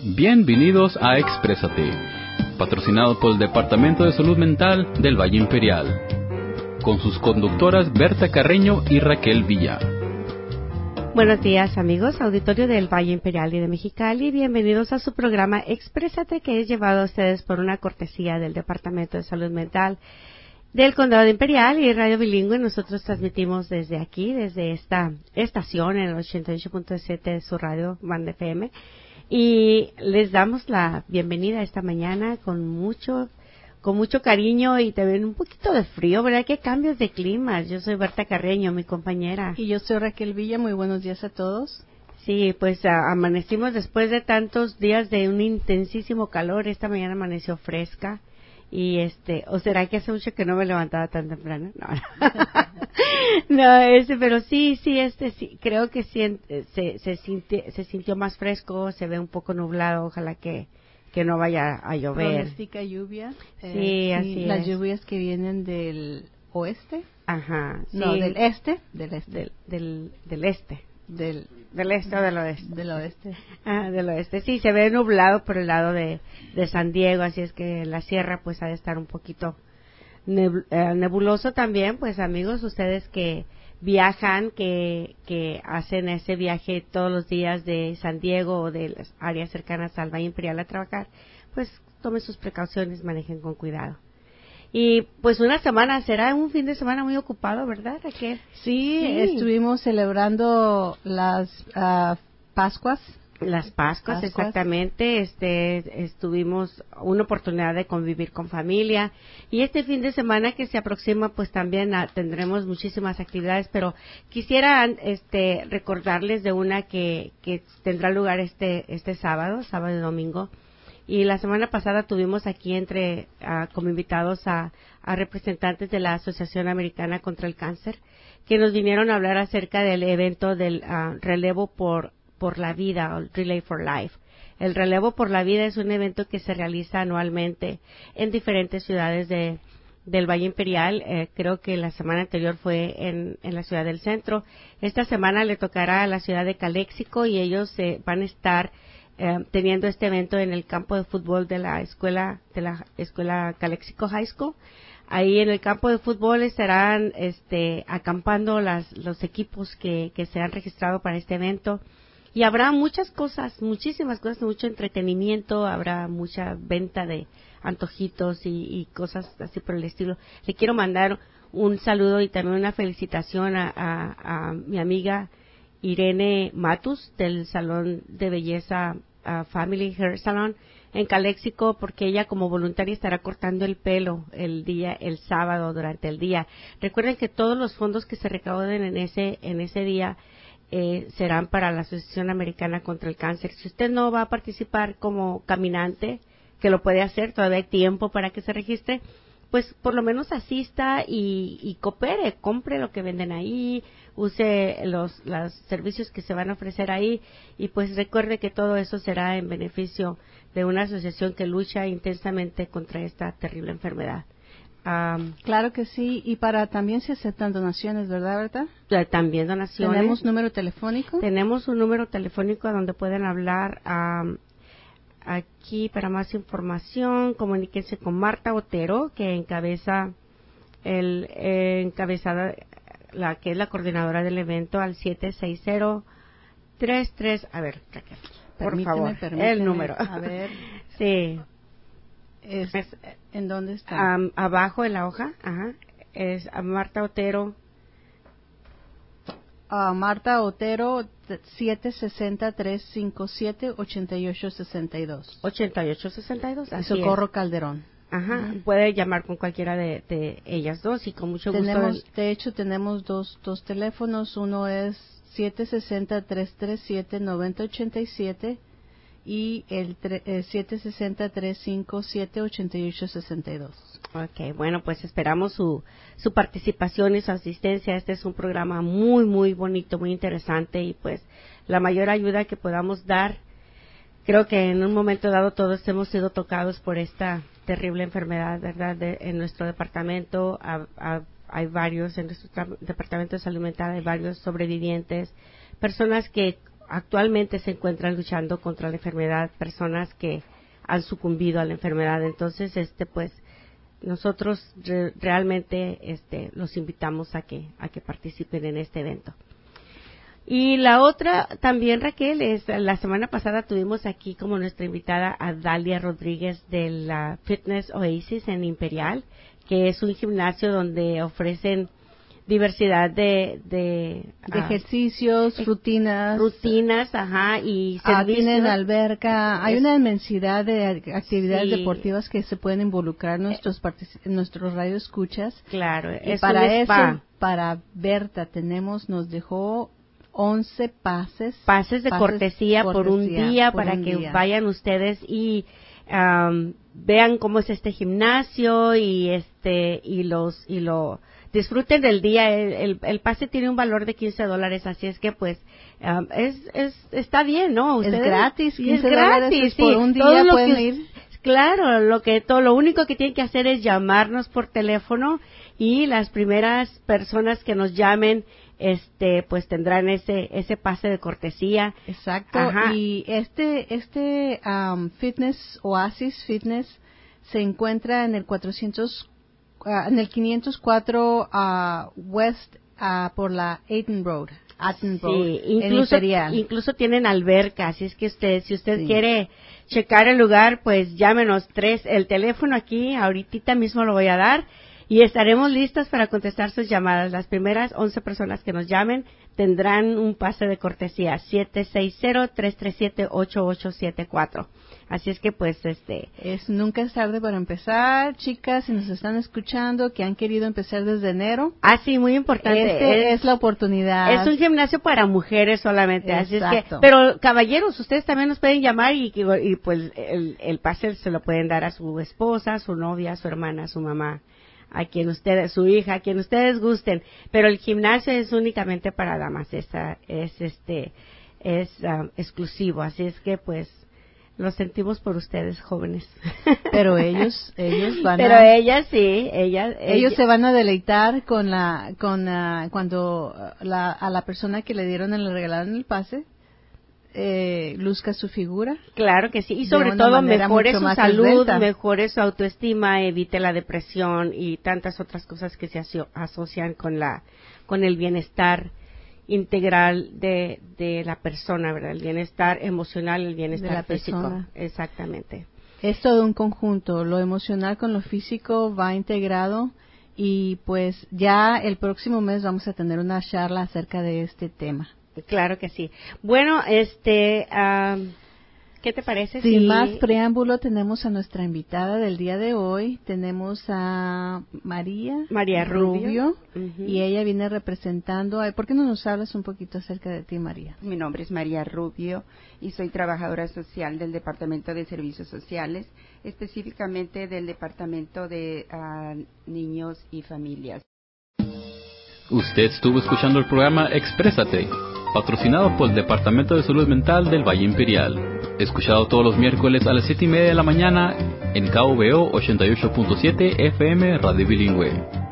Bienvenidos a Exprésate, patrocinado por el Departamento de Salud Mental del Valle Imperial, con sus conductoras Berta Carreño y Raquel Villa. Buenos días, amigos, auditorio del Valle Imperial y de Mexicali. Bienvenidos a su programa Exprésate, que es llevado a ustedes por una cortesía del Departamento de Salud Mental del Condado de Imperial y Radio Bilingüe. Nosotros transmitimos desde aquí, desde esta estación en el 88.7 de su radio Band FM. Y les damos la bienvenida esta mañana con mucho cariño y también un poquito de frío, ¿verdad? ¿Qué cambios de clima? Yo soy Berta Carreño, mi compañera. Y yo soy Raquel Villa. Muy buenos días a todos. Sí, pues amanecimos después de tantos días de un intensísimo calor. Esta mañana amaneció fresca. Y ¿o será que hace mucho que no me levantaba tan temprano? No, pero sí, creo que se sintió más fresco, se ve un poco nublado, ojalá que no vaya a llover. Pronostica lluvia. Sí, así es. Las lluvias que vienen del oeste. Ajá. Sí. No, del este. Del este. ¿Del este o del oeste? Del oeste. Ah, del oeste. Sí, se ve nublado por el lado de San Diego, así es que la sierra pues ha de estar un poquito nebuloso también. Pues amigos, ustedes que viajan, que hacen ese viaje todos los días de San Diego o de las áreas cercanas al Valle Imperial a trabajar, pues tomen sus precauciones, manejen con cuidado. Y pues será un fin de semana muy ocupado, ¿verdad, Raquel? Sí, estuvimos celebrando las Pascuas. Las Pascuas, exactamente. Tuvimos una oportunidad de convivir con familia. Y este fin de semana que se aproxima, pues también tendremos muchísimas actividades, pero quisiera recordarles de una que tendrá lugar este sábado y domingo. Y la semana pasada tuvimos aquí como invitados a representantes de la Asociación Americana contra el Cáncer, que nos vinieron a hablar acerca del evento del relevo por la vida, o Relay for Life. El relevo por la vida es un evento que se realiza anualmente en diferentes ciudades del Valle Imperial. Creo que la semana anterior fue en la ciudad del centro. Esta semana le tocará a la ciudad de Calexico y ellos van a estar teniendo este evento en el campo de fútbol de la escuela Calexico High School. Ahí en el campo de fútbol estarán acampando los equipos que se han registrado para este evento. Y habrá muchísimas cosas, mucho entretenimiento, habrá mucha venta de antojitos y cosas así por el estilo. Le quiero mandar un saludo y también una felicitación a mi amiga Irene Matus del Salón de Belleza Family Hair Salon en Calexico, porque ella como voluntaria estará cortando el pelo el sábado durante el día. Recuerden que todos los fondos que se recauden en ese día serán para la Asociación Americana contra el Cáncer. Si usted no va a participar como caminante, que lo puede hacer, todavía hay tiempo para que se registre, pues por lo menos asista y coopere, compre lo que venden ahí, use los servicios que se van a ofrecer ahí y pues recuerde que todo eso será en beneficio de una asociación que lucha intensamente contra esta terrible enfermedad. Claro que sí, y también se aceptan donaciones, ¿verdad, Berta? También donaciones. ¿Tenemos número telefónico? Tenemos un número telefónico donde pueden hablar aquí para más información. Comuníquense con Marta Otero, que encabezada la que es la coordinadora del evento, al 760-33. A ver, Raquel, por favor, el número. A ver. Sí. ¿En dónde está? Abajo en la hoja, es a Marta Otero. Marta Otero, 760-357-8862. 8862, así Socorro Calderón. Puede llamar con cualquiera de ellas dos y con mucho gusto. De hecho, tenemos dos teléfonos. Uno es 760-337-9087 y el 760-357-8862. Okay, bueno, pues esperamos su participación y su asistencia. Este es un programa muy, muy bonito, muy interesante y pues la mayor ayuda que podamos dar. Creo que en un momento dado todos hemos sido tocados por esta terrible enfermedad, ¿verdad? En nuestro departamento hay varios, en nuestro departamento de salud mental hay varios sobrevivientes, personas que actualmente se encuentran luchando contra la enfermedad, personas que han sucumbido a la enfermedad. Entonces, pues nosotros realmente los invitamos a que participen en este evento. Y la otra también, Raquel, la semana pasada tuvimos aquí como nuestra invitada a Dalia Rodríguez de la Fitness Oasis en Imperial, que es un gimnasio donde ofrecen diversidad de ejercicios, rutinas, y servicios. Tienen alberca, hay una inmensidad de actividades deportivas que se pueden involucrar nuestros radioescuchas. Claro, y para eso, para Berta nos dejó 11 pases de cortesía por un día para que vayan ustedes y vean cómo es este gimnasio y lo disfruten del día. El pase tiene un valor de $15, así es que pues está bien, ¿no? Ustedes, es gratis, $15 es gratis, por un día pueden ir. Claro, lo único que tienen que hacer es llamarnos por teléfono y las primeras personas que nos llamen pues tendrán ese pase de cortesía. Exacto. Ajá. Y Fitness Oasis Fitness se encuentra en el 504 West por la Atten Road. Sí, incluso tienen alberca, así es que si usted quiere checar el lugar, pues llámenos. El teléfono aquí ahorita mismo lo voy a dar y estaremos listas para contestar sus llamadas. Las primeras 11 personas que nos llamen tendrán un pase de cortesía, 760-337-8874. Así es que pues nunca es tarde para empezar, chicas, si nos están escuchando, que han querido empezar desde enero. Sí, muy importante. Es la oportunidad. Es un gimnasio para mujeres solamente, Exacto. Así es que, pero caballeros, ustedes también nos pueden llamar y pues el pase se lo pueden dar a su esposa, a su novia, a su hermana, a su mamá, a su hija, a quien ustedes gusten, pero el gimnasio es únicamente para damas, es exclusivo, así es que pues lo sentimos por ustedes, jóvenes. Pero ellos van Pero ellas sí, ellos se van a deleitar cuando a la persona que le regalaron el pase luzca su figura. Claro que sí, y sobre todo mejore su salud, mejore su autoestima, evite la depresión y tantas otras cosas que se asocian con el bienestar integral de la persona, ¿verdad? El bienestar emocional, el bienestar físico. Persona. Exactamente. Es todo un conjunto, lo emocional con lo físico va integrado y pues ya el próximo mes vamos a tener una charla acerca de este tema. Claro que sí. Bueno, ¿qué te parece? Sin más preámbulo, tenemos a nuestra invitada del día de hoy. Tenemos a María Rubio. Uh-huh. Y ella viene representando. ¿Por qué no nos hablas un poquito acerca de ti, María? Mi nombre es María Rubio y soy trabajadora social del Departamento de Servicios Sociales, específicamente del Departamento de Niños y Familias. Usted estuvo escuchando el programa Exprésate, patrocinado por el Departamento de Salud Mental del Valle Imperial. Escuchado todos los miércoles a las 7:30 de la mañana en KVO 88.7 FM Radio Bilingüe.